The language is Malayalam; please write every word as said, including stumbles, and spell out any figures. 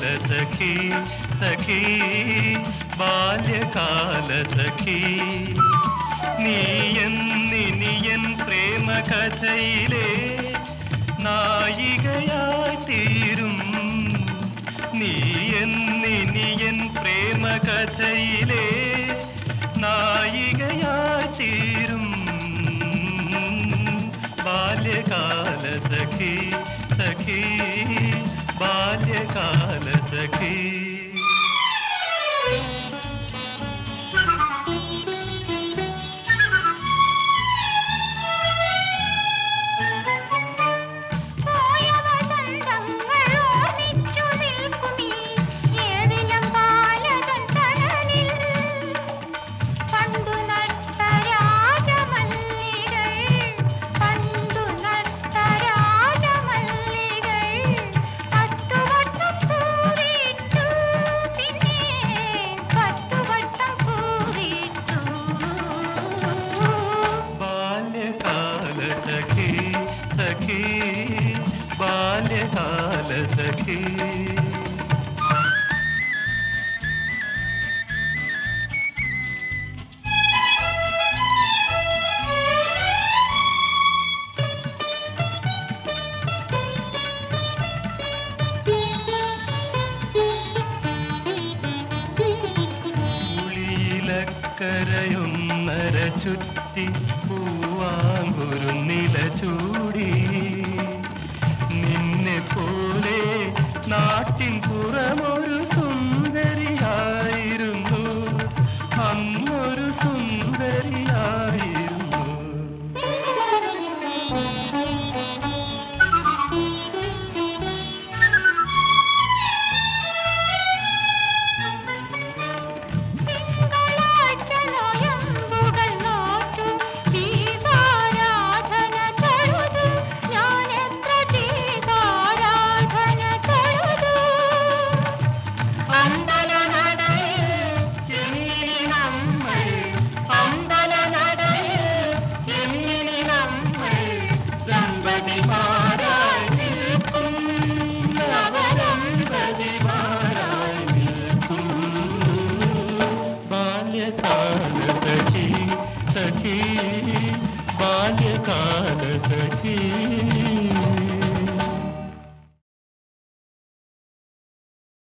സഖി സഖി ബാല്യകാല സഖി നീ എന്നിനിയൻ പ്രേമ കഥയിലെ നായികയായി തീരും നീ എന്നിനിയൻ പ്രേമ കഥയിലെ നായികയായി തീരും ബാല്യകാല സഖി സഖി ബാല്യകാല സഖി सखी सखी बाल्यकाल सखी കരയുന്നര ചുറ്റി പൂവാങ്കുരു നില ചൂടി നിന്നെ പോലെ നാട്ടിൻ പുറമൊരു സുന്ദരിയായിരുന്നു അന്നൊരു സുന്ദരിയായിരുന്നു सखी बाल्यकाल सखी